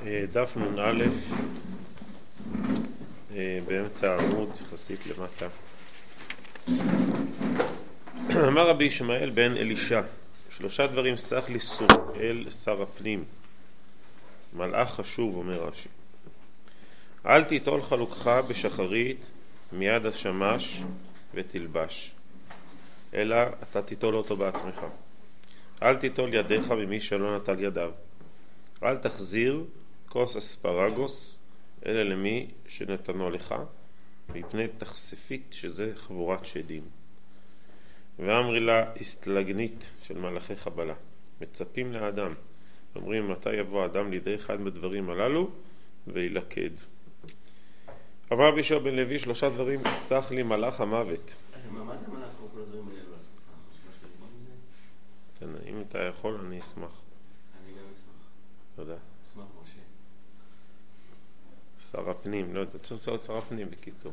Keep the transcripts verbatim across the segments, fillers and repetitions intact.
דף נ"א, באמצע העמוד, יחסית למטה. אמר רבי ישמעאל בן אלישע, שלושה דברים סך לי סוראל שר הפנים. מלאך חשוב, אומר רש"י. אל תיטול חלוקך בשחרית מיד השמש ותלבש, אלא אתה תיטול אותו בעצמך. אל תיטול ידיך ממי שלא נטל ידיו. אל תחזיר כוס אספרגוס אלא למי שנתנו לך, מפני תחשפית, שזה חבורת שדים. ואמרי לה הסתלגנית של מלאכי חבלה. מצפים לאדם, אומרים מתי יבוא האדם לידי אחד בדברים הללו וילכד. אמר רבי יהושע בן לוי, שלושה דברים סך לי מלאך המוות. מה זה מלאך כל הדברים האלו? אם אתה יכול אני אשמח. אני גם אשמח. תודה. אשמח משה. שר הפנים, לא, אתה צריך שר הפנים בקיצור.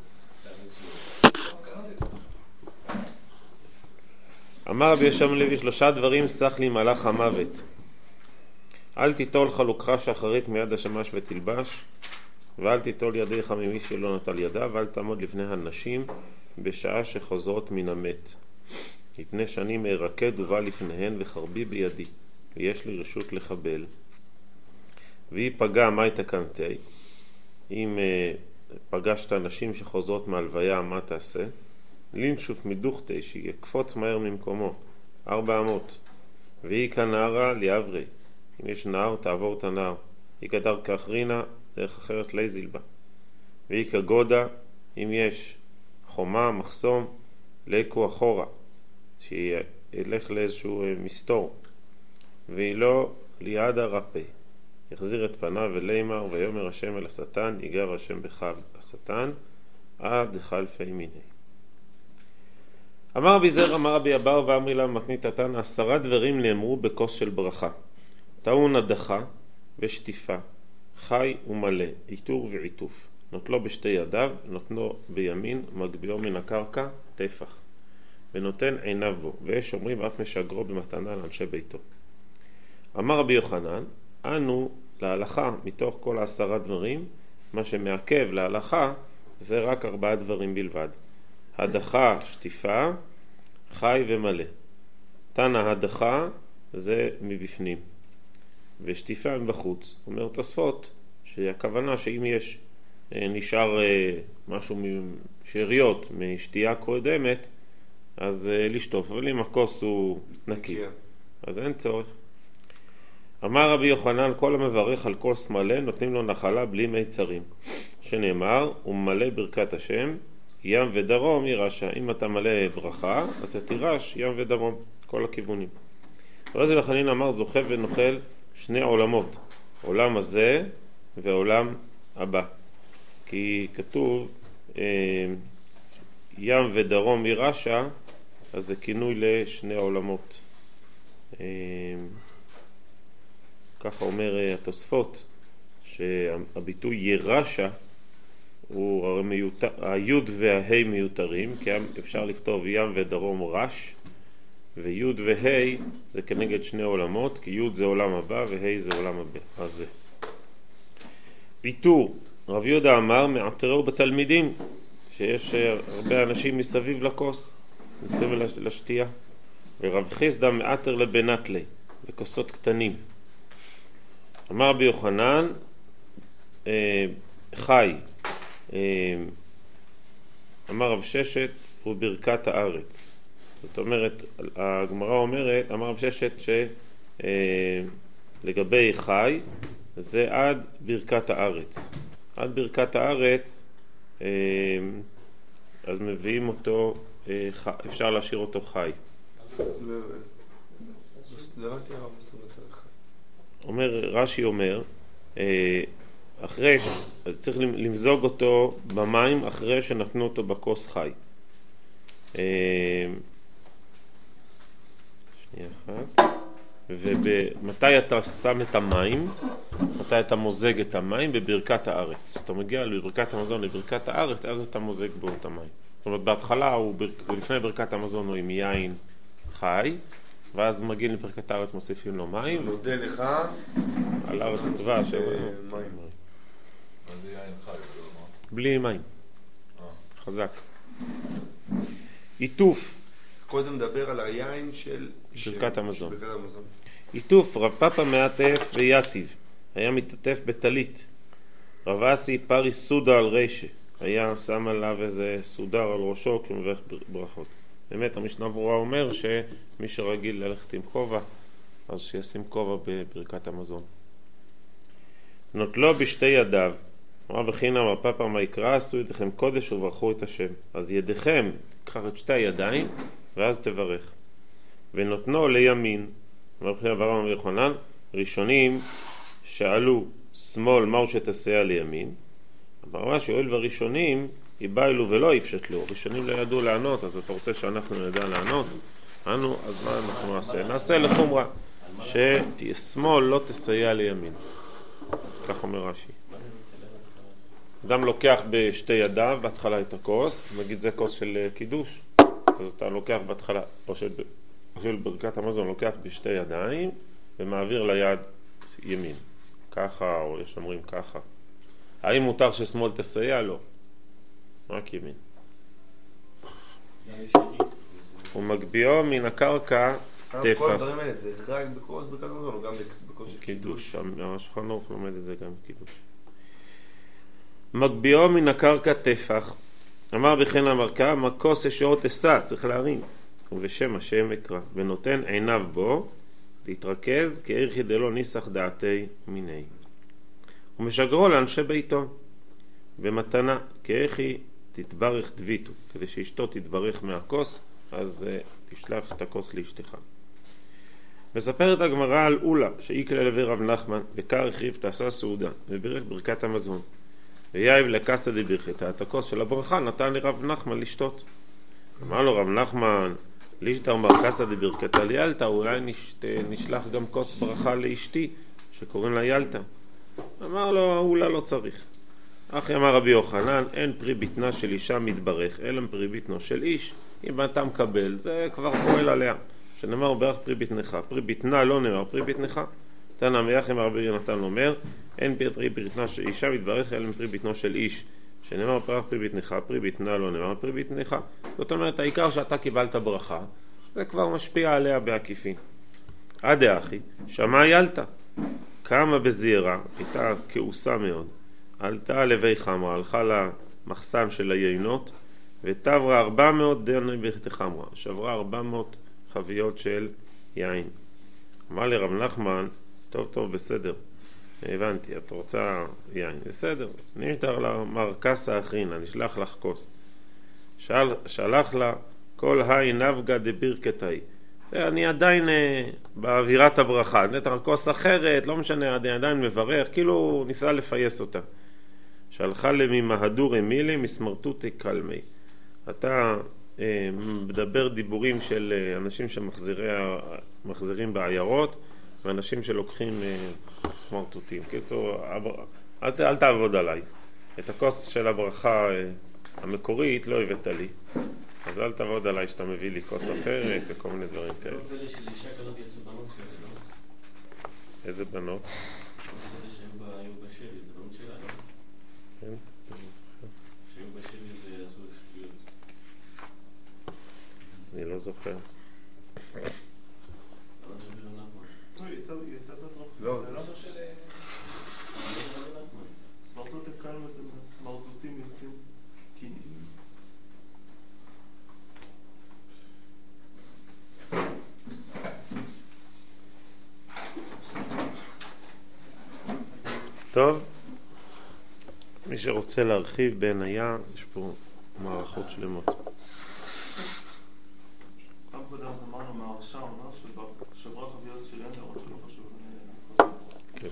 אמר רבי יהושע בן לוי, שלושה דברים סך לי מלאך המוות. אל תיטול חלוקך שחרית מיד השמש ותלבש, ואל תיטול ידיך ממי שלא נטל ידיו, ואל תעמוד לפני הנשים בשעה שחוזרות מן המת. מפני שאני מרקד ובא לפניהן וחרבי בידי, ויש לי רשות לחבל. והיא פגע, מה תקנתי? אם uh, פגשת אנשים שחוזרות מהלוויה, מה תעשה? לינשוף מדוכתי, שיקפוץ מהר ממקומו, ארבע אמות. והיא כנערה ליאברי, אם יש נער תעבור את הנער. היא כדר כאחרינה, דרך אחרת ליזיל בה. והיא כגודה, אם יש חומה, מחסום, ליקו אחורה, שילך לאיזשהו מסתור. והיא לא ליד הרפא, יחזיר את פניו ולימר, ויאמר השם אל השטן, יגר השם בך השטן, עד חלפי מיני. אמר רבי זר, אמר רבי אבר, ואמרי לה מתנית תנא, עשרה דברים נאמרו בכוס של ברכה. טעון הדחה ושטיפה, חי ומלא, עיטור ועיטוף. נוטלו בשתי ידיו, נותנו בימין, מגביאו מן הקרקע, טפח. ונותן עיניו בו, ויש אומרים אף משגרו במתנה לאנשי ביתו. אמר רבי יוחנן, אנו להלכה מתוך כל העשרה דברים, מה שמעכב להלכה זה רק ארבעה דברים בלבד. הדחה, שטיפה, חי ומלא. תנא הדחה זה מבפנים, ושטיפה מבחוץ. אומר תוספות שהכוונה שאם יש נשאר משהו משאריות משתייה קודמת, אז לשטוף, אבל אם הכוס הוא נקי, אז אין צורך. אמר רבי יוחנן, כל המברך על כוס מלא נותנים לו נחלה בלי מיצרים, שנאמר, הוא מלא ברכת השם, ים ודרום ירשע. אם אתה מלא ברכה, אז אתה תירש ים ודרום, כל הכיוונים. רבי חנינא אמר, זוכה ונוכל שני עולמות, עולם הזה ועולם הבא. כי כתוב אה, ים ודרום ירשע, אז זה כינוי לשני עולמות. אה, ככה אומר אה, התוספות, שהביטוי ירשע הוא הרי מיותר, היוד וההי מיותרים, כי אפשר לכתוב ים ודרום רש, ויוד והי זה כנגד שני עולמות, כי יוד זה עולם הבא והי זה עולם הבא הזה. עיטור, רב יהודה אמר, מעטרו בתלמידים, שיש הרבה אנשים מסביב לכוס, מסביב לשתייה. ורב חיסדא מעטר לבנטלי, בכוסות קטנים. אמר רבי יוחנן, אה, חי, אה, אמר רב ששת, הוא ברכת הארץ. זאת אומרת, הגמרא אומרת, אמר רב ששת, שלגבי אה, חי, זה עד ברכת הארץ. עד ברכת הארץ, אה, אז מביאים אותו, אה, ח... אפשר להשאיר אותו חי. אומר, רש"י אומר, אה, אחרי, צריך למזוג אותו במים אחרי שנתנו אותו בכוס חי. אה, שנייה אחת. ומתי אתה שם את המים? מתי אתה מוזג את המים? בברכת הארץ. אתה מגיע לברכת המזון, לברכת הארץ, אז אתה מוזג בו את המים. זאת אומרת, בהתחלה הוא, לפני ברכת המזון הוא עם יין חי, ואז מגיעים לברכת הארץ, מוסיפים לו מים. נודה לך על הארץ הטובה. מים. מה זה יין חי? בלי מים. חזק. עיטוף. כל זה מדבר על היין של ברכת המזון. ברכת המזון. עיטוף, רב פאפא מעטף ויתיב, היה מתעטף בטלית. רב אסי פרי סודה על רשע, היה שם עליו איזה סודר על ראשו כשהוא מברך ברכות. באמת המשנה ברורה אומר שמי שרגיל ללכת עם כובע, אז שישים כובע בברכת המזון. נוטלו בשתי ידיו, אמר בחינם רב פאפא מה יקרא, עשו ידיכם קודש וברכו את השם. אז ידיכם, קח את שתי הידיים ואז תברך. ונותנו לימין, אמר בחינם אברהם רבי יוחנן, ראשונים שאלו שמאל מהו שתסייע לימין, אמר רש"י יואיל והראשונים יבאילו ולא יפשטלו, ראשונים לא ידעו לענות, אז אתה רוצה שאנחנו נדע לענות? אנו, אז מה אנחנו נעשה? נעשה לחומרה, ששמאל לא תסייע לימין, כך אומר רש"י. אדם לוקח בשתי ידיו בהתחלה את הכוס, נגיד זה כוס של קידוש, אז אתה לוקח בהתחלה, או של, של ברכת המזון, לוקח בשתי ידיים ומעביר ליד ימין, ככה, או יש אומרים ככה. האם מותר ששמאל תסייע? לא, רק ימין. הוא מגביאו מן הקרקע כל טפח. הדברים האלה זה רק בכוס ברכת המזון או גם בכוס של קידוש? השולחן ערוך לומד את זה גם בקידוש. מגביאו מן הקרקע טפח, אמר בכן המרקע, מקוס אשור תסע, צריך להרים, ובשם השם אקרא, ונותן עיניו בו, להתרכז כאירכי דלו ניסח דעתי מיני. ומשגרו לאנשי ביתו, במתנה, כאירכי תתברך דביתו, כדי שאשתו תתברך מהכוס, אז uh, תשלח את הכוס לאשתך. מספרת הגמרא על אולה, שאיקלה לבי רב נחמן, וקר החריב תעשה סעודה, וברך ברכת המזון. ויאיב לקסא דברכתא, את הכוס של הברכה נתן לרב נחמן לשתות. אמר לו רב נחמן, לישתא אמר קסא דברכתא ליאלתא, אולי נשת, נשלח גם כוס ברכה לאשתי, שקוראים לה ילתא. אמר לו, אולי לא צריך. אחי אמר רבי יוחנן, אין פרי בטנה של אישה מתברך, אלא פרי בטנו של איש. אם אתה מקבל, זה כבר פועל עליה. שנאמר ברך פרי בטנך, פרי בטנה לא נאמר פרי בטנך. תנא מייחם רבי יונתן אומר, אין פרי בטנה של אישה מתברך, אלא פרי בטנו של איש. שנאמר ברך פרי בטנך, פרי בטנה לא נאמר פרי בטנך. זאת אומרת, העיקר שאתה קיבלת ברכה, זה כבר משפיע עליה בעקיפין. עד האחי, שמע ילתא, קמה בזהירה, הייתה כעוסה מאוד, עלתה לבי חמרה, הלכה למחסן של היינות, ותברה ארבע מאות דני בחמרה, שברה ארבע מאות חביות של יין. אמר לי רב נחמן, טוב טוב בסדר, הבנתי, את רוצה יין, בסדר, נשתר לה מרקסה אחרינה, נשלח לך כוס. שאל, שלח לה כל היי נבגה דבירכתאי, אני עדיין אה, באווירת הברכה, נתן כוס אחרת, לא משנה, אני עדיין מברך, כאילו ניסה לפייס אותה. שלחה לממהדור אמילי מסמרטוטי קלמי. אתה אה, מדבר דיבורים של אה, אנשים שמחזירים בעיירות, ואנשים שלוקחים אה, סמרטוטים. קיצור, אל, אל תעבוד עליי. את הכוס של הברכה אה, המקורית לא הבאת לי. אז אל תעבוד עליי שאתה מביא לי כוס אחרת וכל מיני דברים כאלה. לא כדי שלאישה כזאת יצאו בנות כאלה, לא? איזה בנות? לא כדי שהיו בשבי, זה בנות שלה, לא? כן, שהיו בשבי ויעשו שטויות. אני לא זוכר. בנות של רבי נחמן. לא. זה לא של... סמרטוטים כאלה זה סמרטוטים יוצאים קיניים. טוב, מי שרוצה להרחיב בעינייה, יש פה מערכות שלמות. פעם קודם אמרנו מהרשע, אומר שברה חביות של יין, למרות שלא חשוב. כן.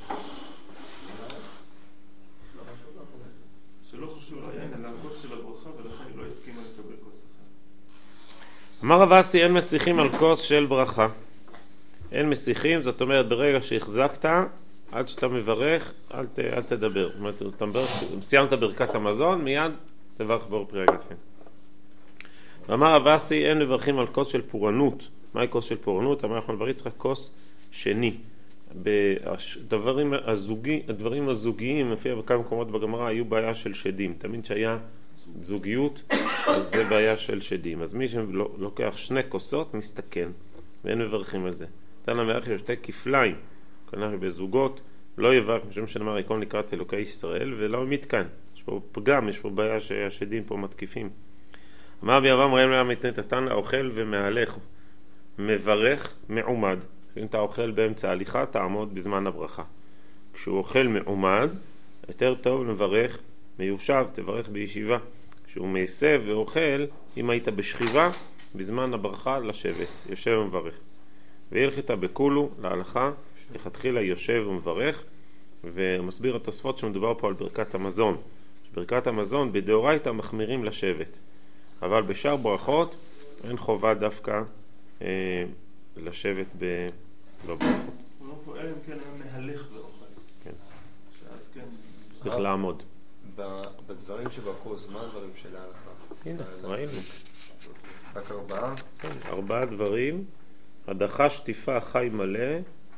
שלא חשוב ליין, אלא הכוס של הברכה, ולכן היא לא הסכימה לקבל כוס אחת. אמר רב אסי, אין מסיחים על כוס של ברכה. אין מסיחים, זאת אומרת ברגע שהחזקת, עד שאתה מברך, אל, ת, אל תדבר. זאת אומרת, אתה מברך, סיימת ברכת המזון, מיד תברך בור פרי הגפן. אמר רב אסי, אין מברכים על כוס של פורענות. מהי כוס של פורענות? אמר אנחנו מבריץ לך כוס שני. בדברים הזוגי, הדברים הזוגיים, מופיע בכמה מקומות בגמרא, היו בעיה של שדים. תמיד שהיה זוגיות, אז זה בעיה של שדים. אז מי שלוקח שני כוסות, מסתכן, ואין מברכים על זה. תנא ואחי שתי כפליים, כנראה בזוגות, לא יברך, משום שנאמר יקום לקראת אלוקי ישראל, ולא מתקן. יש פה פגם, יש פה בעיה שהשדים פה מתקיפים. אמר רבי אברהם ראם להם מתנת התנא, אוכל ומהלך, מברך מעומד. אם אתה אוכל באמצע ההליכה, תעמוד בזמן הברכה. כשהוא אוכל מעומד, יותר טוב לברך מיושב, תברך בישיבה. כשהוא מעשה ואוכל, אם היית בשכיבה, בזמן הברכה לשבת, יושב ומברך. והלכת בכולו להלכה, לכתחילה יושב ומברך, ומסביר התוספות שמדובר פה על ברכת המזון. ברכת המזון בדאורייתא מחמירים לשבת, אבל בשאר ברכות אין חובה דווקא אה, לשבת ב... לא ברכות. הוא לא פועל אם כן היה מהלך ואוכל. כן. שאז כן... צריך לעמוד. בדברים שבכוס, מה הדברים של ההלכה? הנה, ראינו. רק ארבעה? כן, ארבעה דברים. הדחה, שטיפה, חי מלא,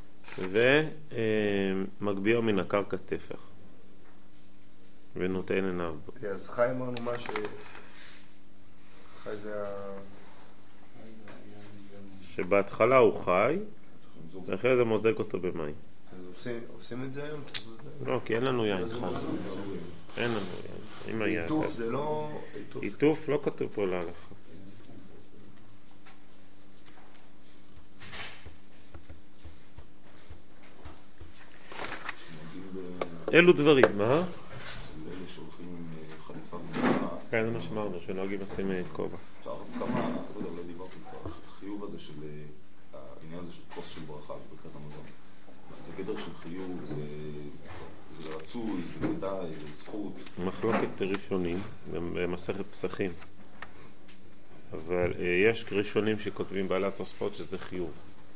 ומגביהו מן הקרקע טפח. ונותן עיניו. אז חי אמרנו מה ש... חי זה ה... שבהתחלה הוא חי, ואחרי זה מוזג אותו במים. אז עושים, עושים את זה היום? לא, כי אין לנו יין חי. אין לנו יין. אם היה... עיטוף זה לא... עיטוף לא כתוב פה להלכה. אלו דברים, מה? אלה שהולכים עם חליפה גדולה. כן, זה מה שאמרנו, שנוהגים לשים כובע. כמה, לא יודע, אולי דיברתי כבר, החיוב הזה של, העניין הזה של כוס של ברכה, זה ברכת המזון. זה גדר של חיוב, זה רצוי, זה כדאי, זה זכות. מחלוקת ראשונים, במסכת פסחים. אבל יש ראשונים שכותבים בעלי התוספות שזה חיוב.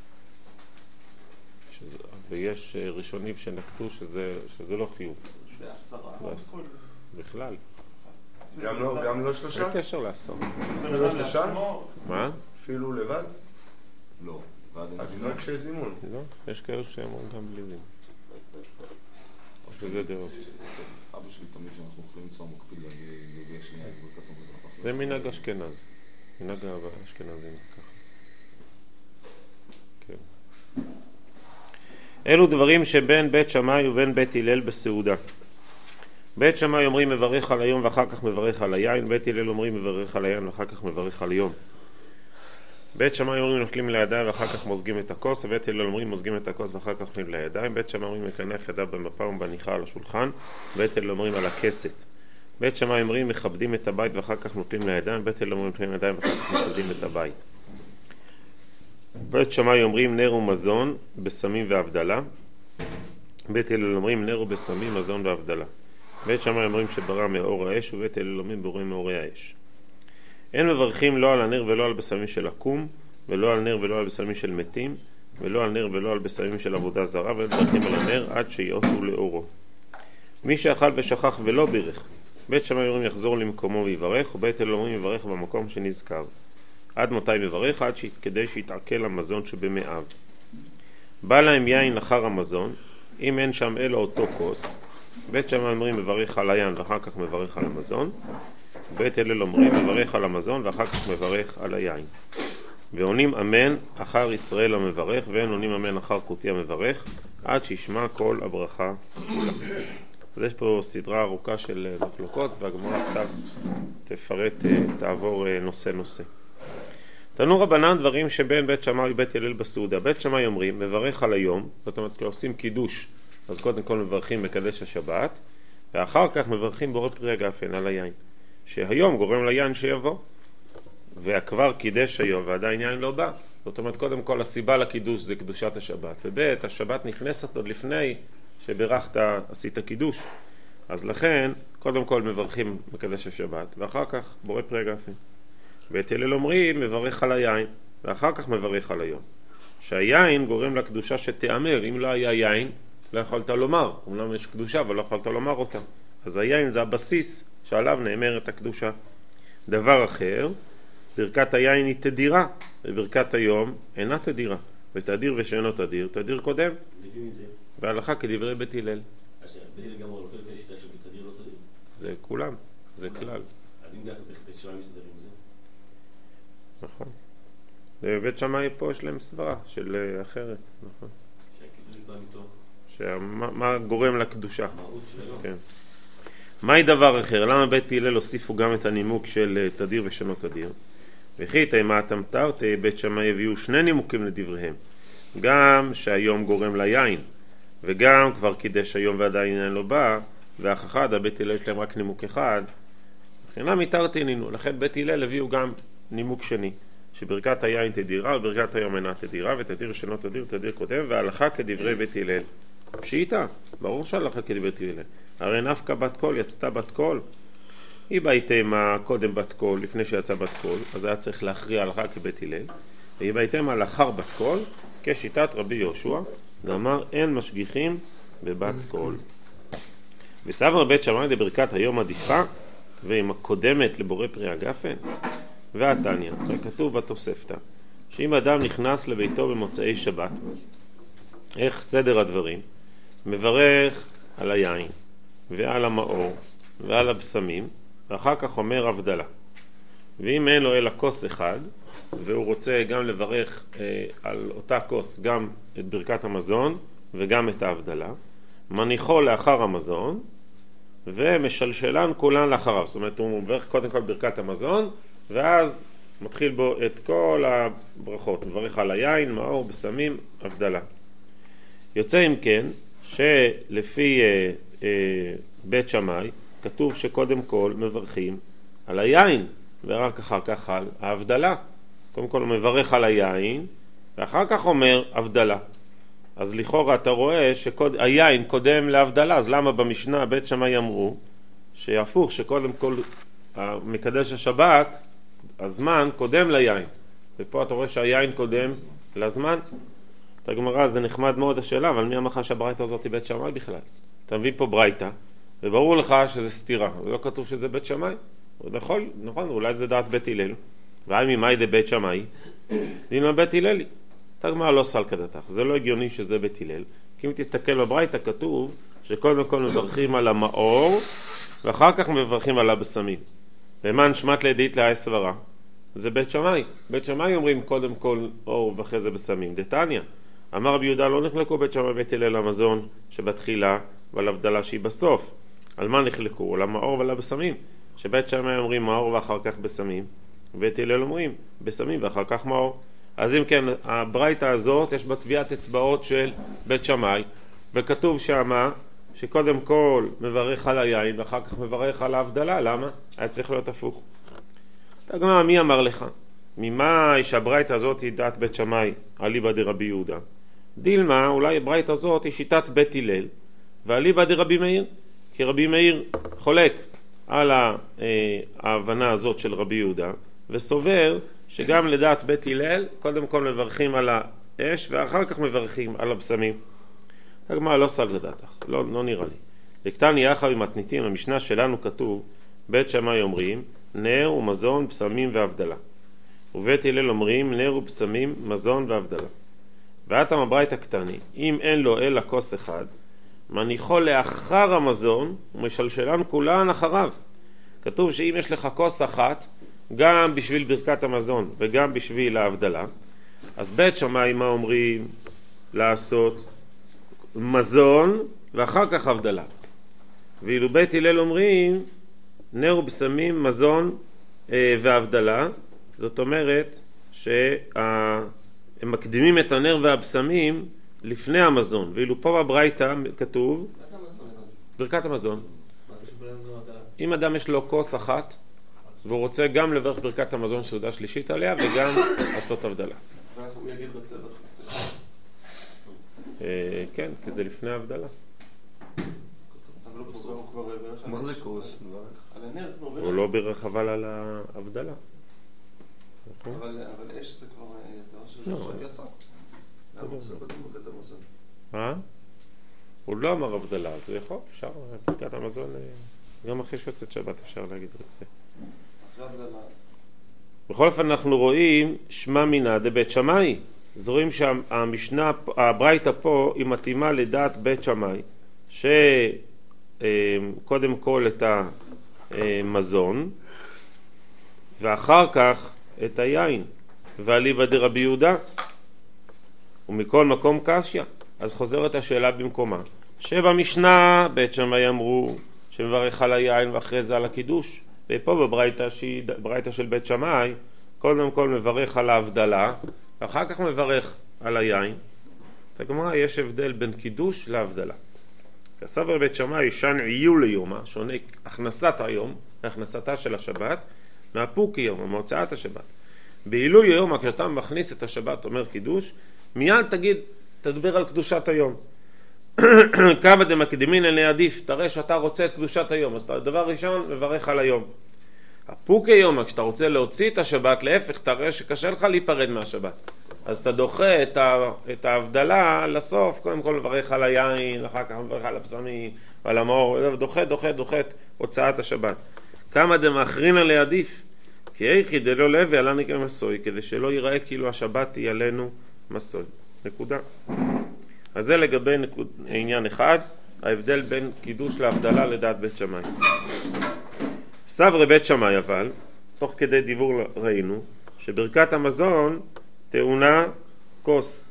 שזה, ויש ראשונים שנקטו שזה, שזה לא חיוב. בעשרה. בכלל. גם לא, גם לא שלושה? אין קשר לעשרה. אפילו לא שלושה? מה? אפילו לבד? לא. אז רק כשיש זימון. לא, יש כאלה שאמרו גם בלי זימון. שזה דעות. אבא שלי תמיד שאנחנו אוכלים צום מקפיד להגיע שנייה את ברכת המזון. זה מנהג אשכנז. מנהג האשכנזים ככה. כן. אלו דברים שבין בית שמאי ובין בית הלל בסעודה. בית שמאי אומרים מברך על היום ואחר כך מברך על היין, בית הלל אומרים מברך על היין ואחר כך מברך על היום. בית שמאי אומרים נוטלים לידיים ואחר כך מוזגים את הכוס, ובית הלל אומרים מוזגים את הכוס ואחר כך נוטלים לידיים. בית שמאי אומרים מקנח ידיו במפה ובניחה על השולחן, בית הלל אומרים על הכסת. בית שמאי אומרים מכבדים את הבית ואחר כך נוטלים לידיים, בית הלל אומרים נוטלים לידיים ואחר כך מכבדים את הבית. בית שמאי אומרים נר ומזון בסמים והבדלה, בית הלל אומרים נר ובסמים, מזון והבדלה. בית שמאי אומרים שברא מאור האש, ובית הלל אומרים בורא מאורי האש. אין מברכים לא על הנר ולא על בסמים של עקום, ולא על נר ולא על בסמים של מתים, ולא על נר ולא על בסמים של עבודה זרה, ואין מברכים על הנר עד שיעוטו לאורו. מי שאכל ושכח ולא בירך, בית שמאי אומרים יחזור למקומו ויברך, ובית הלל אומרים יברך במקום שנזכר. עד מתי מברך? עד כדי שיתעכל המזון שבמאיו. בא להם יין אחר המזון, אם אין שם אלא אותו כוס, בית שמאי אומרים מברך על היין ואחר כך מברך על המזון, בית הלל אומרים מברך על המזון ואחר כך מברך על היין. ועונים אמן אחר ישראל המברך, ואין עונים אמן אחר קוטי המברך, עד שישמע כל הברכה כולה. אז יש פה סדרה ארוכה של מחלוקות, והגמרא עכשיו תפרט, תעבור נושא נושא. תנו רבנן דברים שבין בית שמאי ובית הלל בסעודה. בית שמאי אומרים מברך על היום, זאת אומרת כשעושים קידוש, אז קודם כל מברכים מקדש השבת, ואחר כך מברכים בורא פרי הגפן על היין, שהיום גורם ליין שיבוא, והכבר קידש היום ועדיין יין לא בא. זאת אומרת קודם כל הסיבה לקידוש זה קדושת השבת, ובית השבת נכנסת עוד לפני שברכת עשית קידוש, אז לכן קודם כל מברכים מקדש השבת ואחר כך בורא פרי הגפן. בית הלל אומרים מברך על היין ואחר כך מברך על היום, שהיין גורם לקדושה שתאמר. אם לא היה יין לא יכולת לומר, אומנם יש קדושה אבל לא יכולת לומר אותה, אז היין זה הבסיס שעליו נאמרת הקדושה. דבר אחר, ברכת היין היא תדירה, וברכת היום אינה תדירה. ותדיר ושאינו תדיר, תדיר קודם, לפי מי זה? והלכה כדברי בית הלל. אז בית הלל גם הולך לפי השיטה של תדיר לא תדיר. זה כולם, זה כלל. אז אם ככה בית שמאי מסתדר עם זה? נכון. בית שמאי פה יש להם סברה של אחרת, נכון. שהקידוש בא מתוך שמה מה גורם לקדושה. המהות שלו. כן. מהי דבר אחר? למה בית הלל הוסיפו גם את הנימוק של תדיר ושאינו תדיר? וכי תימאתם תרתי, בית שמאי הביאו שני נימוקים לדבריהם. גם שהיום גורם ליין, וגם כבר קידש היום ועדיין אין לו בא, ואח אחד, הבית הלל יש להם רק נימוק אחד. לכן מתרתי נינו, לכן בית הלל הביאו גם נימוק שני, שברכת היין תדירה וברכת היום אינה תדירה, ותדיר ושאינו תדיר, תדיר קודם, והלכה כדברי בית הלל. פשיטה, ברור שהלכה כדברי בית הלל. הרי נפקא בת קול, יצתה בת קול. היא בהתאמה קודם בת קול, לפני שיצא בת קול, אז היה צריך להכריע הלכה כבית הלל. והיא בהתאמה לאחר בת קול, כשיטת רבי יהושע, ואמר אין משגיחים בבת קול. וסבר בית שמאי לברכת היום עדיפה, ועם הקודמת לבורא פרי הגפן, והתניא, וכתוב בתוספתא, שאם אדם נכנס לביתו במוצאי שבת, איך סדר הדברים? מברך על היין, ועל המאור, ועל הבשמים, ואחר כך אומר הבדלה. ואם אין לו אלא כוס אחד, והוא רוצה גם לברך אה, על אותה כוס גם את ברכת המזון וגם את ההבדלה, מניחו לאחר המזון ומשלשלן כולן לאחריו. זאת אומרת, הוא מברך קודם כל ברכת המזון, ואז מתחיל בו את כל הברכות. מברך על היין, מאור, בשמים, הבדלה. יוצא אם כן, שלפי אה, אה, בית שמאי, כתוב שקודם כל מברכים על היין, ורק אחר כך על ההבדלה. קודם כל הוא מברך על היין, ואחר כך אומר הבדלה. אז לכאורה אתה רואה שהיין קודם להבדלה, אז למה במשנה בית שמאי אמרו שיהפוך שקודם כל מקדש השבת, הזמן קודם ליין, ופה אתה רואה שהיין קודם לזמן. את הגמרא זה נחמד מאוד השאלה, אבל מי אמר לך שהברייתא הזאת היא בית שמאי בכלל? אתה מביא פה ברייתא, וברור לך שזה סתירה, זה לא כתוב שזה בית שמאי. נכון, נכון, אולי זה דעת בית הלל, והי ממאי דה בית שמאי, דין בית הללי. את הגמרא לא סל כדתך, זה לא הגיוני שזה בית הלל, כי אם תסתכל בברייתא כתוב שקודם כל מברכים על המאור, ואחר כך מברכים על הבשמים. למען שמת לידית להי סברה, זה בית שמאי. בית שמאי אומרים קודם כל אור ואחרי זה בשמים. דתניא, אמר רבי יהודה לא נחלקו בית שמאי ובית הלל למזון שבתחילה ועל הבדלה שהיא בסוף. על מה נחלקו? על המאור ועל הבשמים. שבית שמאי אומרים מאור ואחר כך בשמים, ובית הלל אומרים בשמים ואחר כך מאור. אז אם כן, הברייתא הזאת יש בה טביעת אצבעות של בית שמאי, וכתוב שמה שקודם כל מברך על היין ואחר כך מברך על ההבדלה. למה? היה צריך להיות הפוך. תגמר, מי אמר לך? ממה שהברייתא הזאת היא דעת בית שמאי אליבא דרבי יהודה? דילמה, אולי הברייתא הזאת היא שיטת בית הלל ואליבא דרבי מאיר, כי רבי מאיר חולק על ההבנה הזאת של רבי יהודה וסובר שגם לדעת בית הלל קודם כל מברכים על האש ואחר כך מברכים על הבשמים. תגמר, לא סל לדעתך, לא, לא נראה לי. לקטני יחד עם מתניתים, המשנה שלנו כתוב בית שמאי אומרים נר ומזון, בשמים והבדלה, ובית הלל אומרים נר ובשמים, מזון והבדלה. ואתם הברייתא קטני, אם אין לו אלא כוס אחד, מניחו לאחר המזון ומשלשלן כולן אחריו. כתוב שאם יש לך כוס אחת גם בשביל ברכת המזון וגם בשביל ההבדלה, אז בית שמאי מה אומרים? לעשות מזון ואחר כך הבדלה. ואילו בית הלל אומרים נר ובשמים, מזון אה, והבדלה. זאת אומרת שהם מקדימים את הנר והבשמים לפני המזון. ואילו פה בברייתא כתוב ברכת המזון. אם אדם יש לו כוס אחת והוא רוצה גם לברך ברכת המזון סעודה שלישית עליה וגם לעשות הבדלה. ואז הוא יגיד בצדך. אה, כן, כי זה לפני ההבדלה. אבל הוא כבר ברך על מה זה כוס? על הנר. הוא לא ברך אבל על ההבדלה. אבל אש זה כבר דבר לא, של יצא. למה הוא עושה קודם ברכת המזון? מה? הוא לא אמר הבדלה, אז יכול, אפשר, ברכת המזון, גם אחרי שיוצאת שבת אפשר להגיד את זה. אחרי הבדלה. בכל אופן אנחנו רואים שמע מינא דבית שמאי, זורים שהמשנה, הברייתא פה היא מתאימה לדעת בית שמאי, שקודם כל את המזון ואחר כך את היין, ואליבא דרבי יהודה, ומכל מקום קשיא. אז חוזרת השאלה במקומה, שבמשנה בית שמאי אמרו שמברך על היין ואחרי זה על הקידוש, ופה בברייתא שהיא ברייתא של בית שמאי קודם כל מברך על ההבדלה ואחר כך מברך על היין. בגמרא יש הבדל בין קידוש להבדלה. כסבר בית שמאי שן עיול ליומה, שונה הכנסת היום, הכנסתה של השבת, מהפוקי יום, מהוצאת השבת. בעילוי יום, כשאתה מכניס את השבת, אומר קידוש, מיד תגיד, תדבר על קדושת היום. כמה דמקדימין אלי עדיף, תראה שאתה רוצה את קדושת היום, אז דבר ראשון, מברך על היום. הפוקי יום, כשאתה רוצה להוציא את השבת, להפך, תראה שקשה לך להיפרד מהשבת. אז אתה דוחה את, ה, את ההבדלה לסוף, קודם כל מברך על היין, אחר כך מברך על הפסמי ועל המאור, דוחה, דוחה, דוחה את הוצאת השבת. כמה דמאחרין אלי עדיף, כי איכי דלא לוי עלני כמסוי, כדי שלא ייראה כאילו השבת היא עלינו מסוי. נקודה. אז זה לגבי נקוד, עניין אחד, ההבדל בין קידוש להבדלה לדעת בית שמאי. סברי בית שמאי אבל, תוך כדי דיבור ראינו, שברכת המזון טעונה כוס.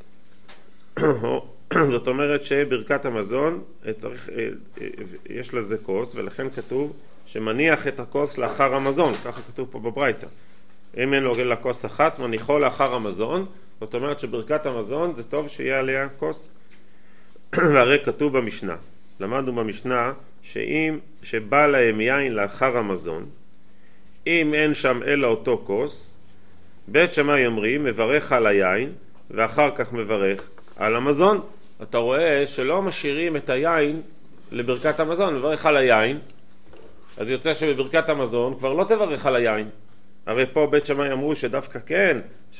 זאת אומרת שברכת המזון צריך, יש לזה כוס, ולכן כתוב שמניח את הכוס לאחר המזון, ככה כתוב פה בברייתא. אם אין לו לכוס אחת, מניחו לאחר המזון, זאת אומרת שברכת המזון זה טוב שיהיה עליה כוס. והרי כתוב במשנה, למדנו במשנה, שאם שבא להם יין לאחר המזון, אם אין שם אלא אותו כוס, בית שמאי אומרים מברך על היין ואחר כך מברך על המזון. אתה רואה שלא משאירים את היין לברכת המזון, מברך על היין, אז יוצא שבברכת המזון כבר לא תברך על היין. הרי פה בית שמאי אמרו שדווקא כן,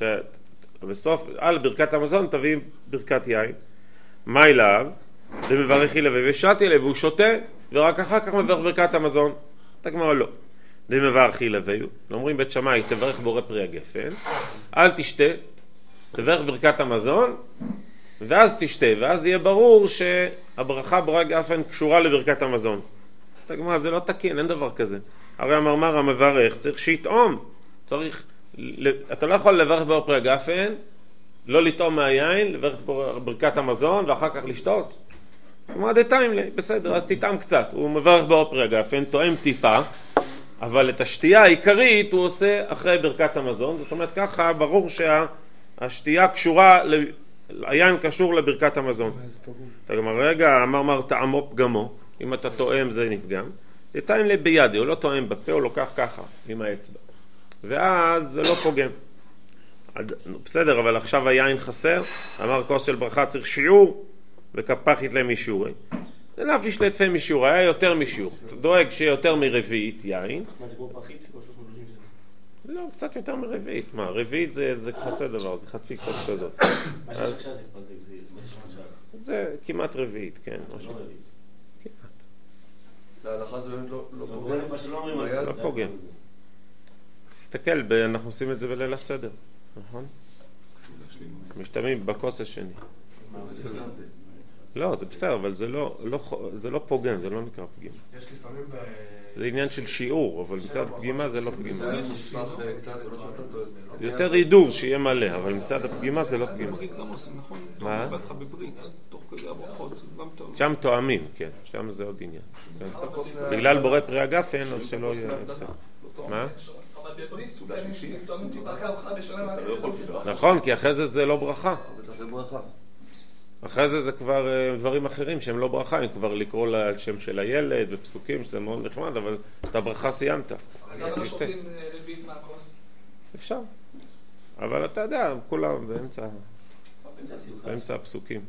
שבסוף על ברכת המזון תביא ברכת יין. מה אליו? ומברך ילווה ושתי אליו והוא שותה, ורק אחר כך מברך ברכת המזון. אתה גמר לא. ומברך ילווה, אומרים בית שמאי תברך בורא פרי הגפן, אל תשתה, תברך ברכת המזון ואז תשתה, ואז יהיה ברור שהברכה בורא הגפן קשורה לברכת המזון. אתה גמר, זה לא תקין, אין דבר כזה. הרי המרמר המברך צריך שיטעום, צריך, אתה לא יכול לברך בורא פרי הגפן, לא לטעום מהיין, לברך ברכת המזון ואחר כך לשתות. כלומר דתיים לי, בסדר, אז תטעם קצת. הוא מברך בורא פרי הגפן, טועם טיפה, אבל את השתייה העיקרית הוא עושה אחרי ברכת המזון. זאת אומרת ככה ברור שהשתייה קשורה, היין קשור לברכת המזון. אתה גם רגע אמר מר טעמו פגמו, אם אתה טועם זה נפגם. דתיים לי בידי, הוא לא טועם בפה, הוא לוקח ככה עם האצבע, ואז זה לא פוגם. בסדר, אבל עכשיו היין חסר, אמר כוס של ברכה צריך שיעור, וכפח יתלה משיעורי. זה לאו ישתה תפה משיעור, היה יותר משיעור. אתה דואג שיהיה יותר מרביעית יין. מה זה כמו פחית? כמו שלוש מאות שלושים שנה? לא, קצת יותר מרביעית. מה, רביעית זה, זה חצי דבר, זה חצי כוס כזאת. מה שעכשיו זה כבר זה, זה משהו שעה. זה כמעט רביעית, כן. זה לא רביעית. כמעט. להלכה זה באמת לא לא פוגע. מה שלא אומרים על זה. לא פוגם. תסתכל, ב- אנחנו עושים את זה בליל הסדר, נכון? משתמשים בכוס השני. מה זה? לא, זה בסדר, אבל זה לא, לא, זה לא פוגם, זה לא נקרא פגימה. יש לפעמים ב... זה עניין של שיעור, אבל מצד פגימה זה לא פגימה. זה היה מוסמך קצת, לא שאתה טועה. יותר הידור שיהיה מלא, אבל מצד הפגימה זה לא פגימה. ברית גם עושים, נכון? מה? בהתחלה בברית, תוך כדי הברכות, גם טוב. שם תואמים, כן, שם זה עוד עניין. כן. בגלל בורא פרי הגפן, אז שלא יהיה הפסק. מה? אבל בברית הם טועמים טיפה ככה בשלם על נכון, כי אחרי זה זה לא ברכה. זה ברכה. אחרי זה זה כבר uh, דברים אחרים שהם לא ברכה, הם כבר לקרוא לה על שם של הילד ופסוקים, שזה מאוד נחמד, אבל את הברכה סיימת. אז למה לא שותים רביעית מהכוס? אפשר. אבל אתה יודע, כולם באמצע, באמצע הפסוקים.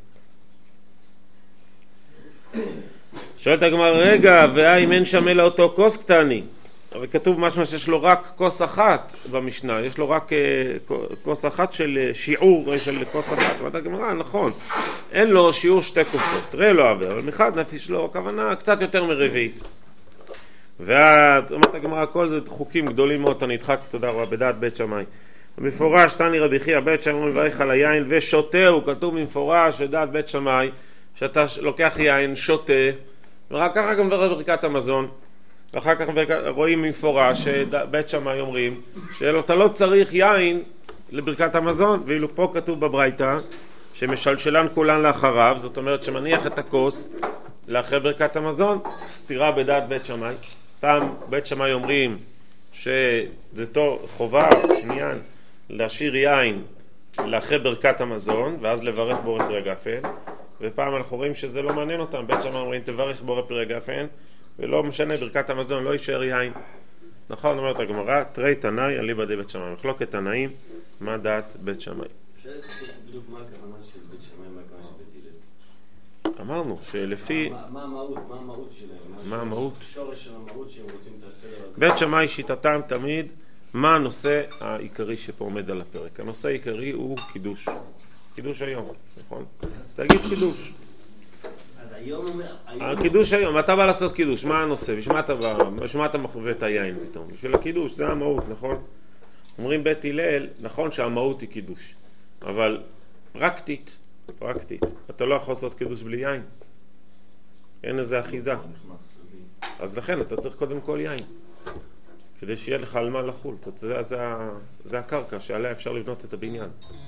שואלת הגמרא, רגע, והאם אין שם אלא אותו כוס קטני? אבל כתוב משהו שיש לו רק כוס אחת במשנה, יש לו רק uh, כוס אחת של שיעור של כוס אחת. ואתה הגמרא, נכון, אין לו שיעור שתי כוסות, ראה לו עבר, אבל מחד נפיש לו הכוונה קצת יותר מרביעית. ואת אומרת הגמרא, כל זה חוקים גדולים מאוד, אני אדחק, תודה רבה, בדעת בית שמאי. מפורש תני רבי חייא בית שמאי מברך על היין ושותהו, כתוב במפורש שדעת בית שמאי שאתה לוקח יין, שותה, ורק ככה גם מברך ברכת המזון. ואחר כך רואים במפורש שבית שמאי אומרים שאתה לא צריך יין לברכת המזון, ואילו פה כתוב בברייתא שמשלשלן כולן לאחריו, זאת אומרת שמניח את הכוס לאחרי ברכת המזון, סתירה בדעת בית שמאי. פעם בית שמאי אומרים שזה חובה, עניין, להשאיר יין לאחרי ברכת המזון ואז לברך בורא פרי גפן, ופעם אנחנו רואים שזה לא מעניין אותם, בית שמאי אומרים תברך בורא פרי גפן ולא משנה ברכת המזון, לא יישאר יין. נכון, אומרת הגמרא, תרי תנאי אליבא דבית שמאי, מחלוקת תנאים, מה דעת בית שמאי? אפשר לספר בדיוק מה הכוונה של בית שמאי, מה הכוונה של בית הלל? אמרנו שלפי... מה המהות? מה המהות שלהם? מה המהות? שורש של המהות שהם רוצים את הסדר הזה. בית שמאי שיטתם תמיד, מה הנושא העיקרי שפה עומד על הפרק? הנושא העיקרי הוא קידוש. קידוש היום, נכון? אז תגיד קידוש. אז היום אומר... הקידוש היום, אתה בא לעשות קידוש, מה הנושא? בשביל אתה בא, בשביל אתה מחווה את היין פתאום? בשביל הקידוש, זה המהות, נכון? אומרים בית הלל, נכון שהמהות היא קידוש, אבל פרקטית, פרקטית, אתה לא יכול לעשות קידוש בלי יין. אין איזה אחיזה. אז לכן אתה צריך קודם כל יין, כדי שיהיה לך על מה לחול. זה, זה, זה הקרקע שעליה אפשר לבנות את הבניין.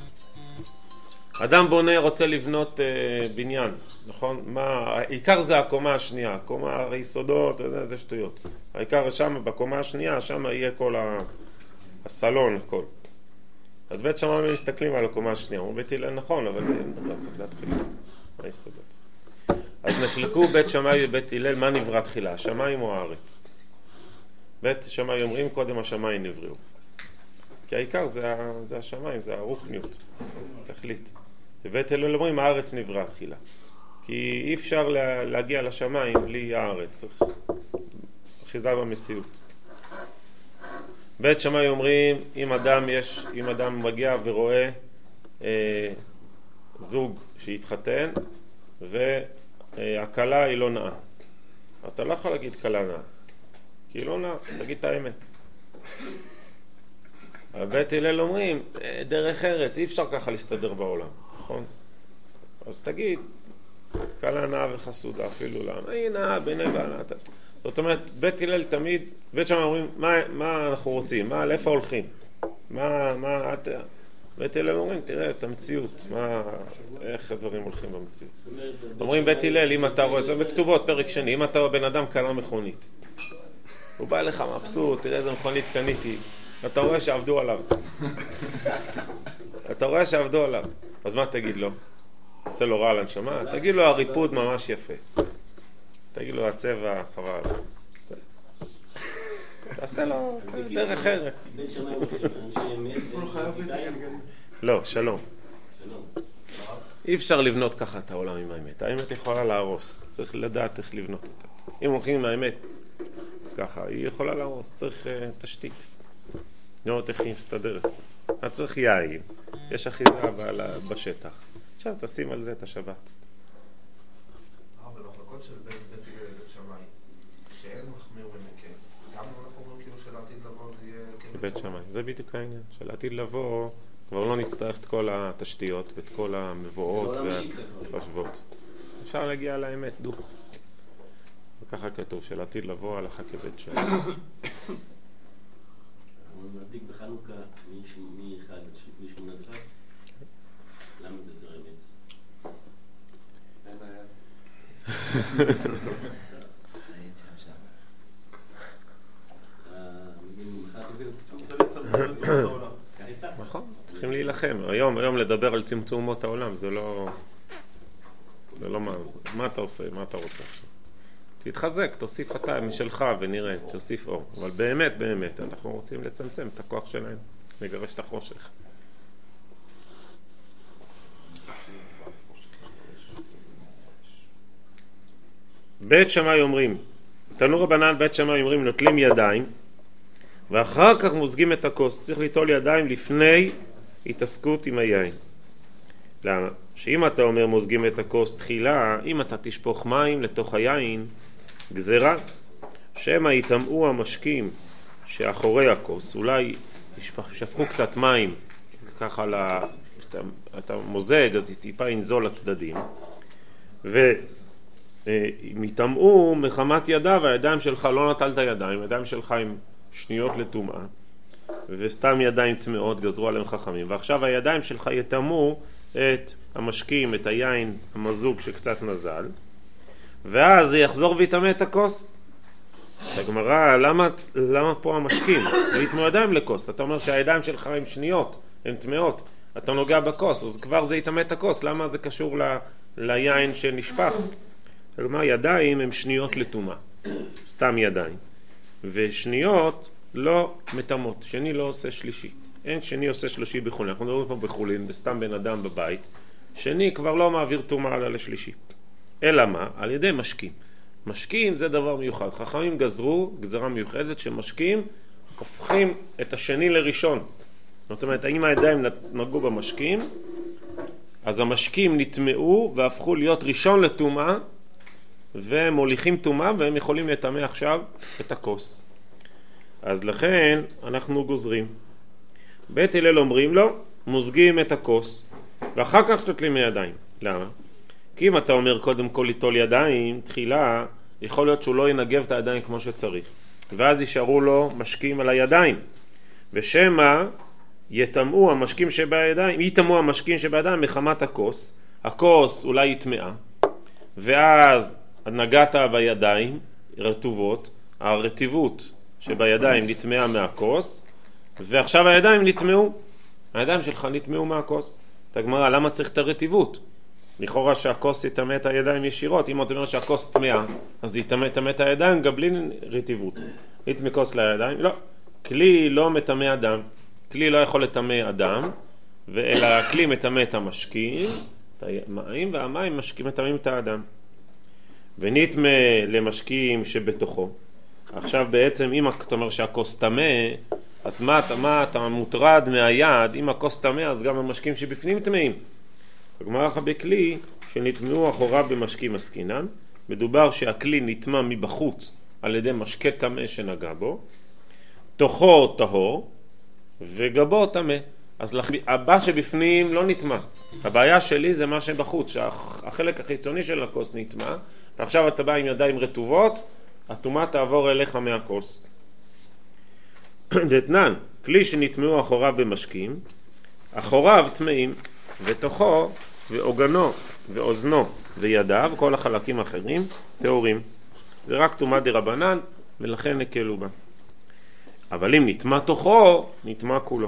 אדם בונה, רוצה לבנות אה, בניין, נכון? מה, העיקר זה הקומה השנייה, הקומה היסודות, זה, זה שטויות. העיקר שם, בקומה השנייה, שם יהיה כל ה... הסלון, הכל. אז בית שמאי מסתכלים על הקומה השנייה, הוא בית הלל נכון, אבל לא צריך להתחיל מהיסודות. אז נחלקו בית שמאי ובית הלל, מה נברא תחילה, השמיים או הארץ? בית שמאי אומרים קודם השמיים נבראו, כי העיקר זה, זה השמיים, זה הרוחניות, תכלית. ובית הלל אומרים הארץ נברא תחילה, כי אי אפשר לה, להגיע לשמיים בלי הארץ, צריך אחיזה במציאות. בית שמאי אומרים אם אדם יש, אם אדם מגיע ורואה אה, זוג שהתחתן והכלה היא לא נאה, אז אתה לא יכול להגיד כלה נאה, כי היא לא נאה, תגיד את האמת. בית הלל אומרים דרך ארץ, אי אפשר ככה להסתדר בעולם, נכון? אז תגיד כלה נאה וחסודה, אפילו למה היא נאה ביני בענה. זאת אומרת, בית הלל תמיד, בית שמאי אומרים, מה, מה אנחנו רוצים? מה, לאיפה הולכים? מה, מה, את... בית הלל אומרים, תראה את המציאות, מה, איך הדברים הולכים במציאות. אומרים בית הלל, אם אתה רואה, זה בכתובות, פרק שני, אם אתה בן אדם קנה מכונית, הוא בא לך מבסוט, תראה איזה מכונית קניתי, אתה רואה שעבדו עליו. אתה רואה שעבדו עליו. אז מה תגיד לו? עושה לו רע על הנשמה? תגיד לו, הריפוד ממש יפה. תגיד לו, הצבע חבל. תעשה לו דרך ארץ. לא, שלום. אי אפשר לבנות ככה את העולם עם האמת. האמת יכולה להרוס. צריך לדעת איך לבנות אותה. אם הולכים עם האמת ככה, היא יכולה להרוס. צריך תשתית. לראות איך היא מסתדרת. אתה צריך יין. יש אחיזה בשטח. עכשיו תשים על זה את השבת. במחלקות של בית הלל ובית שמאי, שאין מחמיר ומקל, גם אנחנו אומרים כאילו של העתיד לבוא זה יהיה בית שמאי, זה בדיוק העניין. של העתיד לבוא כבר לא נצטרך את כל התשתיות ואת כל המבואות והחשבות. אפשר להגיע לאמת דוך. וככה כתוב, של העתיד לבוא הלכה כבית שמאי. הוא מדליק בחנוכה מ-אחד עד שמונה עשרה. למה זה יותר אמת? נכון, צריכים להילחם. היום, היום לדבר על צמצום אומות העולם, זה לא... זה לא מה... מה אתה עושה? מה אתה רוצה עכשיו? תתחזק, תוסיף אתה משלך ונראה, תוסיף אור. אבל באמת, באמת, אנחנו רוצים לצמצם את הכוח שלהם, לגרש את החושך. בית שמאי אומרים, תנו רבנן בית שמאי אומרים, נוטלים ידיים ואחר כך מוזגים את הכוס. צריך ליטול ידיים לפני התעסקות עם היין. למה? שאם אתה אומר מוזגים את הכוס תחילה, אם אתה תשפוך מים לתוך היין, גזרה שמא יטמאו המשקים שאחורי הכוס, אולי שפכו קצת מים, ככה לה, אתה, אתה מוזג, אז טיפה ינזול לצדדים, והם יטמאו מחמת ידיו, הידיים שלך לא נטלת ידיים, הידיים שלך עם שניות לטומאה, וסתם ידיים טמאות גזרו עליהם חכמים, ועכשיו הידיים שלך יטמאו את המשקים, את היין המזוג שקצת נזל, ואז זה יחזור ויטמא את הכוס. הגמרא, למה, למה פה המשקים? להתמוא ידיים לכוס. אתה אומר שהידיים שלך הם שניות, הן טמאות. אתה נוגע בכוס, אז כבר זה יטמא את הכוס. למה זה קשור ל, ליין שנשפך? הגמרא, ידיים הם שניות לטומאה. סתם ידיים. ושניות לא מטמאות. שני לא עושה שלישי. אין שני עושה שלישי בחולין. אנחנו מדברים פה בחולין, בסתם בן אדם בבית. שני כבר לא מעביר טומאה על השלישי. אלא מה? על ידי משקים. משקים זה דבר מיוחד. חכמים גזרו גזרה מיוחדת שמשקים הופכים את השני לראשון. זאת אומרת, אם הידיים נגעו במשקים, אז המשקים נטמעו והפכו להיות ראשון לטומאה, והם מוליכים טומאה והם יכולים לטמא עכשיו את הכוס. אז לכן אנחנו גוזרים. בית הלל אומרים לו, מוזגים את הכוס ואחר כך תוטלים ידיים. למה? כי אם אתה אומר קודם כל ליטול ידיים, תחילה יכול להיות שהוא לא ינגב את הידיים כמו שצריך, ואז יישארו לו משקים על הידיים, ושמה יטמאו המשקים שבידיים, יטמאו המשקים שבידיים מחמת הכוס. הכוס אולי יטמאה, ואז נגעת בידיים רטובות, הרטיבות שבידיים נטמאה מהכוס, ועכשיו הידיים נטמאו, הידיים שלך נטמאו מהכוס. תגמרא, למה צריך את הרטיבות? לכאורה שהכוס יטמא את הידיים ישירות. אם אתה אומר שהכוס טמאה, אז יטמא את הידיים גם בלי רטיבות. יטמא כוס לידיים? לא. כלי לא מטמא אדם. כלי לא יכול לטמא אדם, אלא הכלי מטמא את המשקים, את המים, והמים משקים מטמאים את האדם. ונטמא למשקים שבתוכו. עכשיו בעצם אם אתה אומר שהכוס טמא, אז מה, מה אתה מוטרד מהיד? אם הכוס טמא, אז גם המשקים שבפנים טמאים. הגמרא בכלי שנטמאו אחוריו במשקים עסקינן, מדובר שהכלי נטמא מבחוץ על ידי משקה טמא שנגע בו, תוכו טהור וגבו טמא. אז הבא שבפנים לא נטמא. הבעיה שלי זה מה שבחוץ, שהחלק החיצוני של הכוס נטמא, ועכשיו אתה בא עם ידיים רטובות, הטומאה תעבור אליך מהכוס. דתנן, כלי שנטמאו אחוריו במשקים, אחוריו טמאים, ותוכו ועוגנו ואוזנו וידיו, כל החלקים האחרים, טהורים. זה רק טומאה דרבנן, ולכן נקלו בה. אבל אם נטמא תוכו, נטמא כולו.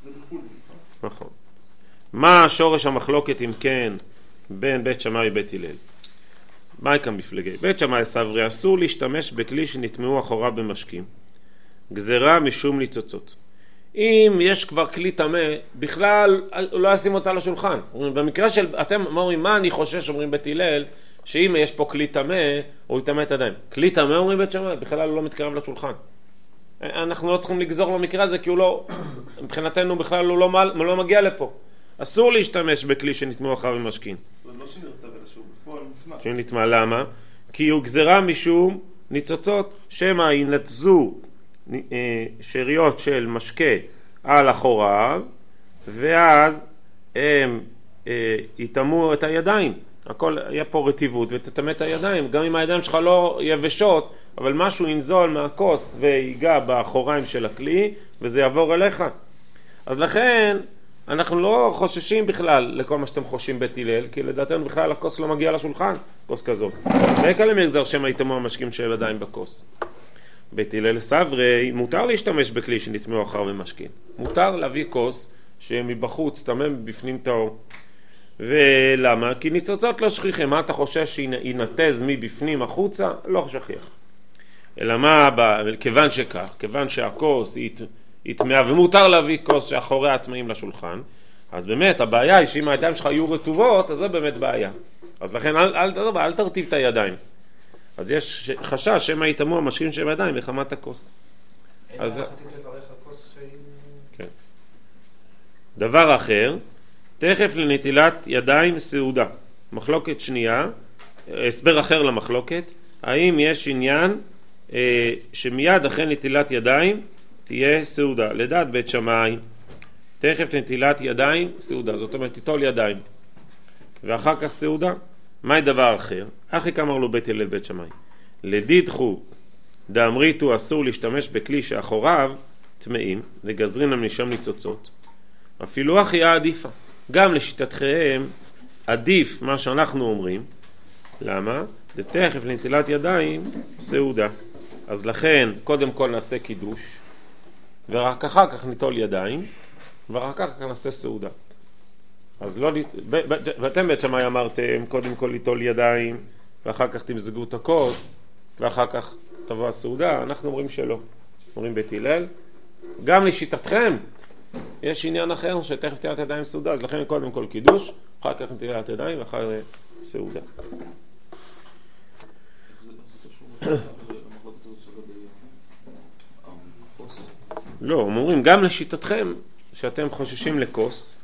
נכון. מה שורש המחלוקת אם כן בין בית שמאי ובית הלל? מה כאן מפלגי? בית שמאי סברי, אסור להשתמש בכלי שנטמאו אחוריו במשקים. גזרה משום ניצוצות. אם יש כבר כלי טמא, בכלל לא ישים אותה לשולחן. במקרה של, אתם אומרים, מה אני חושש, אומרים בית הלל, שאם יש פה כלי טמא, הוא יטמא את הידיים. כלי טמא, אומרים בית שמאי, בכלל הוא לא מתקרב לשולחן. אנחנו לא צריכים לגזור במקרה הזה, כי הוא לא, מבחינתנו בכלל הוא לא, הוא לא מגיע לפה. אסור להשתמש בכלי שנטמאו אחריו במשקים. זה לא שנרתב אלא שהוא בפועל נטמא. שנטמא, למה? כי הוא גזרה משום ניצוצות, שמא ינתזו שריות של משקה על אחוריו, ואז הם אה, יטמאו את הידיים. הכל יהיה פה רטיבות ותטמא את הידיים, גם אם הידיים שלך לא יבשות, אבל משהו ינזול מהכוס ויגע באחוריים של הכלי, וזה יעבור אליך. אז לכן אנחנו לא חוששים בכלל לכל מה שאתם חושבים בית הלל, כי לדעתנו בכלל הכוס לא מגיע לשולחן, כוס כזאת. וכאלה מגזר שמה יטמאו המשקים של ידיים בכוס. בית הלל סברי, מותר להשתמש בכלי שנטמאו אחריו במשקים. מותר להביא כוס שמבחוץ טמא בפנים טהור. ולמה? כי ניצוצות לא שכיחים. מה אתה חושש שינתז מבפנים החוצה? לא שכיח. אלא מה? כיוון שכך, כיוון שהכוס היא טמאה ומותר להביא כוס שאחוריה טמאים לשולחן, אז באמת הבעיה היא שאם הידיים שלך יהיו רטובות, אז זה באמת בעיה. אז לכן אל, אל, אל, אל תרטיב את הידיים. אז יש חשש שמה יטמאו המשקים של הידיים מחמת הכוס. אין אז... חתית לברך הכוס שהיא... כן. דבר אחר, תכף לנטילת ידיים סעודה. מחלוקת שנייה, הסבר אחר למחלוקת, האם יש עניין אה, שמיד אחרי נטילת ידיים תהיה סעודה. לדעת בית שמאי, תכף נטילת ידיים, סעודה. זאת אומרת, תיטול ידיים. ואחר כך סעודה. מהי דבר אחר? אחי כאמר לו בית הלל בית שמאי. לדידחו דאמריתו אסור להשתמש בכלי שאחוריו טמאים, וגזרין להם משם ניצוצות. אפילו אחי העדיפה. גם לשיטתכם עדיף מה שאנחנו אומרים. למה? תכף לנטילת ידיים סעודה. אז לכן קודם כל נעשה קידוש, ורק אחר כך ניטול ידיים, ורק אחר כך נעשה סעודה. אז לא, ואתם בית שמאי אמרתם קודם כל ליטול ידיים, ואחר כך תמזגו את הכוס, ואחר כך תבוא הסעודה. אנחנו אומרים שלא. אומרים בית הלל. גם לשיטתכם יש עניין אחר שתכף נטילת ידיים סעודה, אז לכן קודם כל קידוש, אחר כך נטילת ידיים ואחר סעודה. לא, הם אומרים גם לשיטתכם שאתם חוששים לכוס,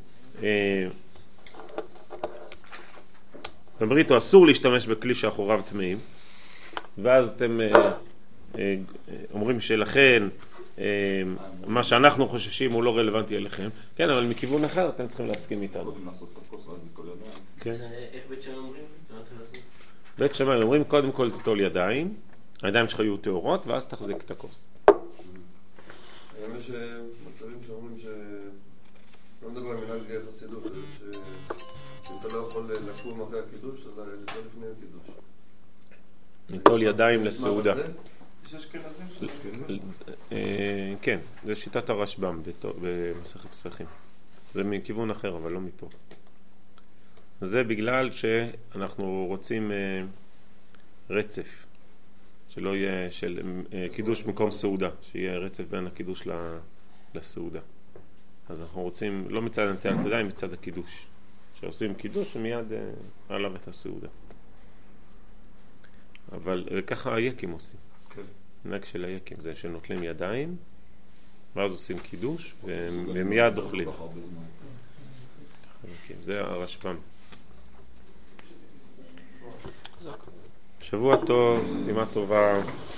בבריתו אסור להשתמש בכלי שאחוריו טמאים, ואז אתם אומרים שלכן מה שאנחנו חוששים הוא לא רלוונטי אליכם. כן, אבל מכיוון אחר אתם צריכים להסכים איתנו. קודם לעשות את הכוס ואז לתול ידיים. איך בית שמאי אומרים? בית שמאי אומרים קודם כל תטול ידיים, הידיים שלך יהיו טהורות, ואז תחזיק את הכוס. היום יש מצבים שאומרים ש... לא מדבר על מנהג חסידות, שאם אתה לא יכול לקום אחרי הקידוש, אז לטול לפני הקידוש. לטול ידיים לסעודה. יש אשכנזים? כן, זה שיטת הרשב"ם במסכת פסחים. זה מכיוון אחר, אבל לא מפה. זה בגלל שאנחנו רוצים רצף, שלא יהיה של קידוש במקום סעודה, שיהיה רצף בין הקידוש לסעודה. אז אנחנו רוצים לא מצד נטילת ידיים, מצד הקידוש. שעושים קידוש ומיד עליו את הסעודה. אבל ככה היקים עושים. מנהג של היקים זה שנוטלים ידיים, ואז עושים קידוש ומיד אוכלים. זה הרשב"ם. שבוע טוב, חתימה טובה.